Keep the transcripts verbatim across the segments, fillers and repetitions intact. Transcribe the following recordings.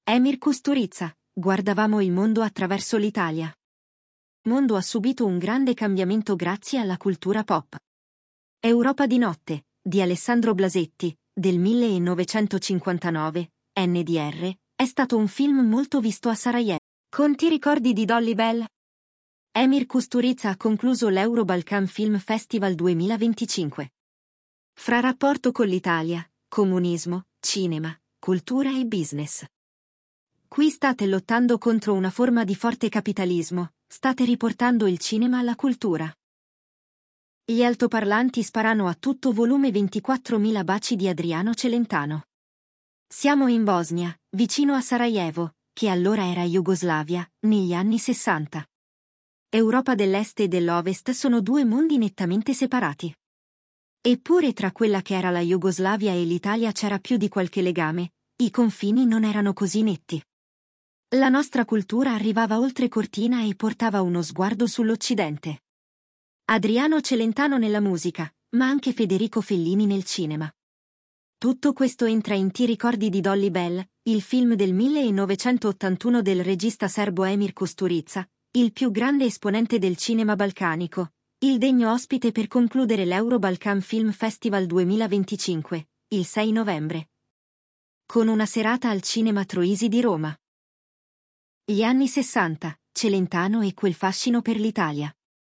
Emir Kusturica, guardavamo il mondo attraverso l'Italia. Il mondo ha subito un grande cambiamento grazie alla cultura pop. Europa di notte, di Alessandro Blasetti, del millenovecentocinquantanove, N D R, è stato un film molto visto a Sarajevo. Con Ti ricordi di Dolly Bell? Emir Kusturica ha concluso l'Euro-Balkan Film Festival duemilaventicinque. Fra rapporto con l'Italia, comunismo, cinema, cultura e business. Qui state lottando contro una forma di forte capitalismo, state riportando il cinema alla cultura. Gli altoparlanti sparano a tutto volume ventiquattromila baci di Adriano Celentano. Siamo in Bosnia, vicino a Sarajevo, che allora era Jugoslavia, negli anni sessanta. Europa dell'Est e dell'Ovest sono due mondi nettamente separati. Eppure tra quella che era la Jugoslavia e l'Italia c'era più di qualche legame, i confini non erano così netti. La nostra cultura arrivava oltre cortina e portava uno sguardo sull'Occidente. Adriano Celentano nella musica, ma anche Federico Fellini nel cinema. Tutto questo entra in Ti ricordi di Dolly Bell, il film del millenovecentottantuno del regista serbo Emir Kusturica, il più grande esponente del cinema balcanico, il degno ospite per concludere l'Euro-Balkan Film Festival duemilaventicinque, il sei novembre. Con una serata al Cinema Troisi di Roma. Gli anni sessanta, Celentano e quel fascino per l'Italia.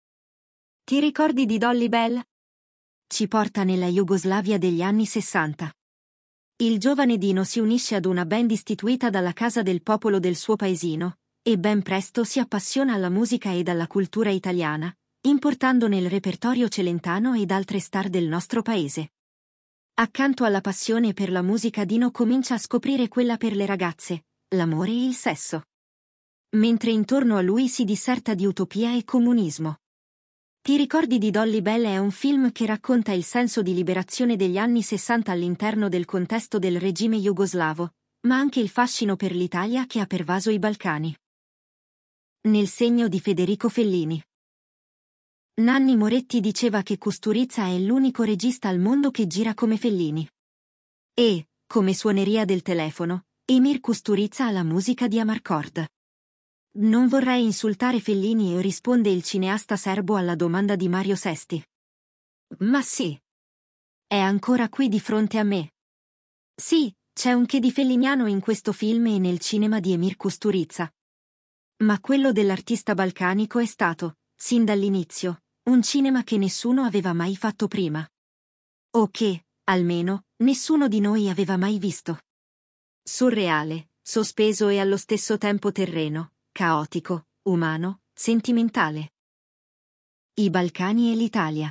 Ti ricordi di Dolly Bell? Ci porta nella Jugoslavia degli anni sessanta. Il giovane Dino si unisce ad una band istituita dalla Casa del Popolo del suo paesino, e ben presto si appassiona alla musica ed alla cultura italiana, importando nel repertorio Celentano ed altre star del nostro paese. Accanto alla passione per la musica Dino comincia a scoprire quella per le ragazze, l'amore e il sesso. Mentre intorno a lui si disserta di utopia e comunismo. Ti ricordi di Dolly Bell è un film che racconta il senso di liberazione degli anni sessanta all'interno del contesto del regime jugoslavo, ma anche il fascino per l'Italia che ha pervaso i Balcani. Nel segno di Federico Fellini. Nanni Moretti diceva che Kusturica è l'unico regista al mondo che gira come Fellini. E, come suoneria del telefono, Emir Kusturica ha la musica di Amarcord. Non vorrei insultare Fellini e risponde il cineasta serbo alla domanda di Mario Sesti. Ma sì. È ancora qui di fronte a me. Sì, c'è un che di felliniano in questo film e nel cinema di Emir Kusturica. Ma quello dell'artista balcanico è stato, sin dall'inizio, un cinema che nessuno aveva mai fatto prima. O che, almeno, nessuno di noi aveva mai visto. Surreale, sospeso e allo stesso tempo terreno, caotico, umano, sentimentale. I Balcani e l'Italia.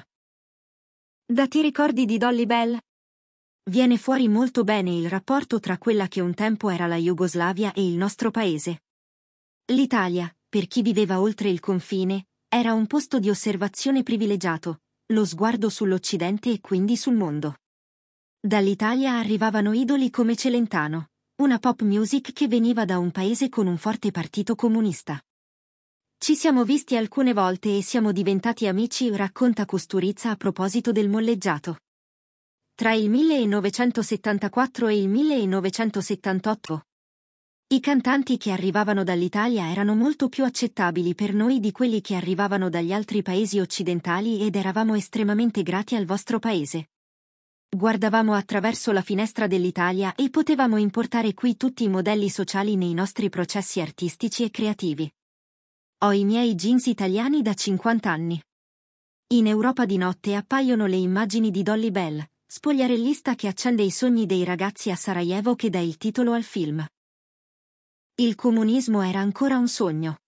Da Ti ricordi di Dolly Bell? Viene fuori molto bene il rapporto tra quella che un tempo era la Jugoslavia e il nostro paese. L'Italia, per chi viveva oltre il confine, era un posto di osservazione privilegiato, lo sguardo sull'Occidente e quindi sul mondo. Dall'Italia arrivavano idoli come Celentano, una pop music che veniva da un paese con un forte partito comunista. Ci siamo visti alcune volte e siamo diventati amici, racconta Kusturica a proposito del molleggiato. Tra il millenovecentosettantaquattro e il millenovecentosettantotto. I cantanti che arrivavano dall'Italia erano molto più accettabili per noi di quelli che arrivavano dagli altri paesi occidentali ed eravamo estremamente grati al vostro paese. Guardavamo attraverso la finestra dell'Italia e potevamo importare qui tutti i modelli sociali nei nostri processi artistici e creativi. Ho i miei jeans italiani da cinquanta anni. In Europa di notte appaiono le immagini di Dolly Bell, spogliarellista che accende i sogni dei ragazzi a Sarajevo che dà il titolo al film. Il comunismo era ancora un sogno.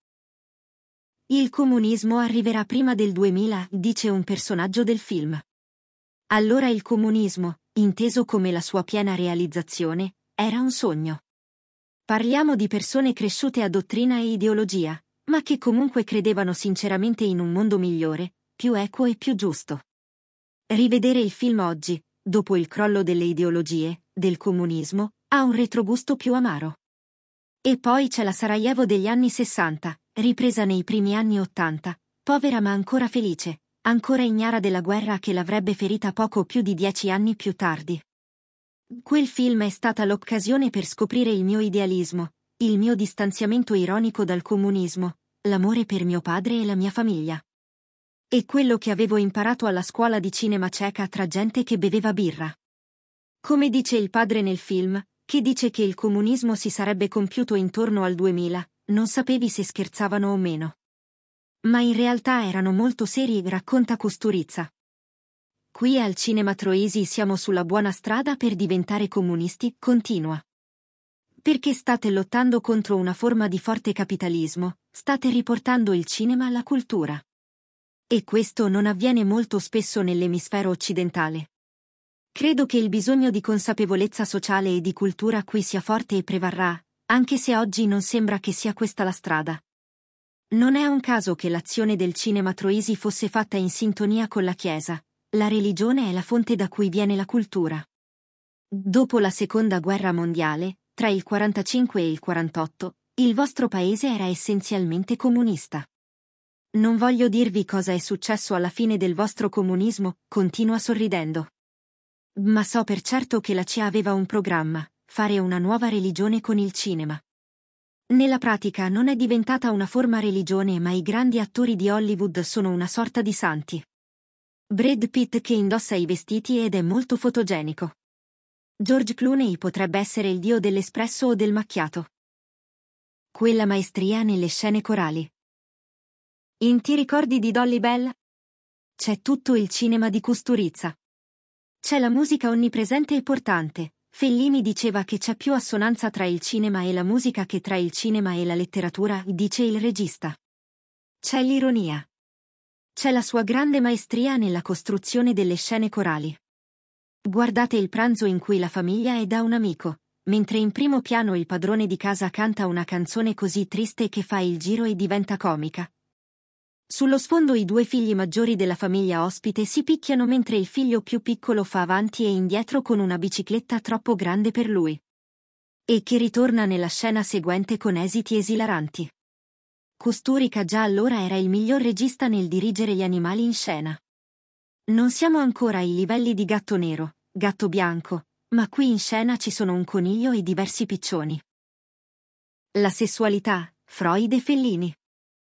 Il comunismo arriverà prima del duemila, dice un personaggio del film. Allora il comunismo, inteso come la sua piena realizzazione, era un sogno. Parliamo di persone cresciute a dottrina e ideologia, ma che comunque credevano sinceramente in un mondo migliore, più equo e più giusto. Rivedere il film oggi, dopo il crollo delle ideologie, del comunismo, ha un retrogusto più amaro. E poi c'è la Sarajevo degli anni sessanta, ripresa nei primi anni ottanta, povera ma ancora felice, ancora ignara della guerra che l'avrebbe ferita poco più di dieci anni più tardi. Quel film è stata l'occasione per scoprire il mio idealismo, il mio distanziamento ironico dal comunismo, l'amore per mio padre e la mia famiglia. E quello che avevo imparato alla scuola di cinema ceca tra gente che beveva birra. Come dice il padre nel film, che dice che il comunismo si sarebbe compiuto intorno al duemila, non sapevi se scherzavano o meno. Ma in realtà erano molto seri, racconta Kusturica. Qui al Cinema Troisi siamo sulla buona strada per diventare comunisti, continua. Perché state lottando contro una forma di forte capitalismo, state riportando il cinema alla cultura. E questo non avviene molto spesso nell'emisfero occidentale. Credo che il bisogno di consapevolezza sociale e di cultura qui sia forte e prevarrà, anche se oggi non sembra che sia questa la strada. Non è un caso che l'azione del Cinema Troisi fosse fatta in sintonia con la Chiesa. La religione è la fonte da cui viene la cultura. Dopo la Seconda Guerra Mondiale, tra il quarantacinque e il quarantotto, il vostro paese era essenzialmente comunista. Non voglio dirvi cosa è successo alla fine del vostro comunismo, continua sorridendo. Ma so per certo che la C I A aveva un programma, fare una nuova religione con il cinema. Nella pratica non è diventata una forma religione, ma i grandi attori di Hollywood sono una sorta di santi. Brad Pitt che indossa i vestiti ed è molto fotogenico. George Clooney potrebbe essere il dio dell'espresso o del macchiato. Quella maestria nelle scene corali. In Ti ricordi di Dolly Bell? C'è tutto il cinema di Kusturica. C'è la musica onnipresente e portante. Fellini diceva che c'è più assonanza tra il cinema e la musica che tra il cinema e la letteratura, dice il regista. C'è l'ironia. C'è la sua grande maestria nella costruzione delle scene corali. Guardate il pranzo in cui la famiglia è da un amico, mentre in primo piano il padrone di casa canta una canzone così triste che fa il giro e diventa comica. Sullo sfondo i due figli maggiori della famiglia ospite si picchiano mentre il figlio più piccolo fa avanti e indietro con una bicicletta troppo grande per lui. E che ritorna nella scena seguente con esiti esilaranti. Kusturica già allora era il miglior regista nel dirigere gli animali in scena. Non siamo ancora ai livelli di Gatto Nero, Gatto Bianco, ma qui in scena ci sono un coniglio e diversi piccioni. La sessualità, Freud e Fellini.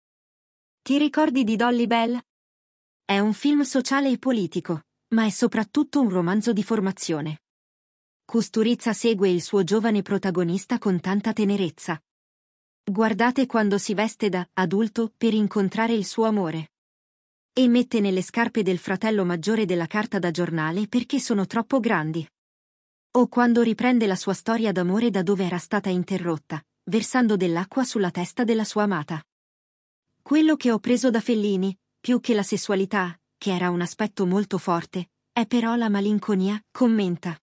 Ti ricordi di Dolly Bell? È un film sociale e politico, ma è soprattutto un romanzo di formazione. Kusturica segue il suo giovane protagonista con tanta tenerezza. Guardate quando si veste da adulto per incontrare il suo amore. E mette nelle scarpe del fratello maggiore della carta da giornale perché sono troppo grandi. O quando riprende la sua storia d'amore da dove era stata interrotta, versando dell'acqua sulla testa della sua amata. Quello che ho preso da Fellini, più che la sessualità, che era un aspetto molto forte, è però la malinconia, commenta.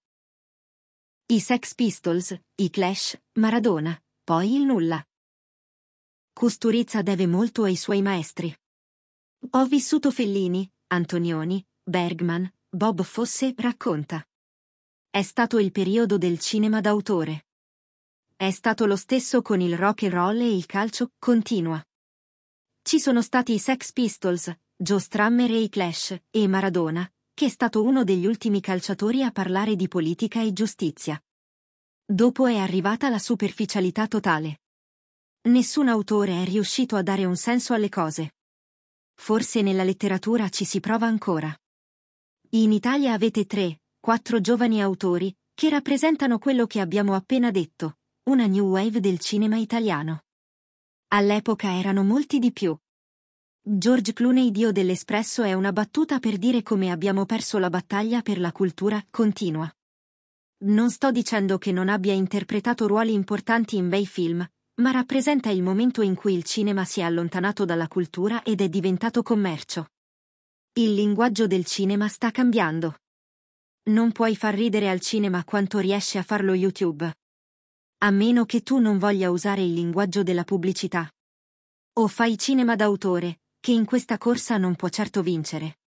I Sex Pistols, i Clash, Maradona, poi il nulla. Kusturica deve molto ai suoi maestri. Ho vissuto Fellini, Antonioni, Bergman, Bob Fosse, racconta. È stato il periodo del cinema d'autore. È stato lo stesso con il rock and roll e il calcio, continua. Ci sono stati i Sex Pistols, Joe Strummer e i Clash, e Maradona, che è stato uno degli ultimi calciatori a parlare di politica e giustizia. Dopo è arrivata la superficialità totale. Nessun autore è riuscito a dare un senso alle cose. Forse nella letteratura ci si prova ancora. In Italia avete tre, quattro giovani autori, che rappresentano quello che abbiamo appena detto, una new wave del cinema italiano. All'epoca erano molti di più. George Clooney dio dell'espresso è una battuta per dire come abbiamo perso la battaglia per la cultura, continua. Non sto dicendo che non abbia interpretato ruoli importanti in bei film, ma rappresenta il momento in cui il cinema si è allontanato dalla cultura ed è diventato commercio. Il linguaggio del cinema sta cambiando. Non puoi far ridere al cinema quanto riesce a farlo YouTube. A meno che tu non voglia usare il linguaggio della pubblicità. O fai cinema d'autore, che in questa corsa non può certo vincere.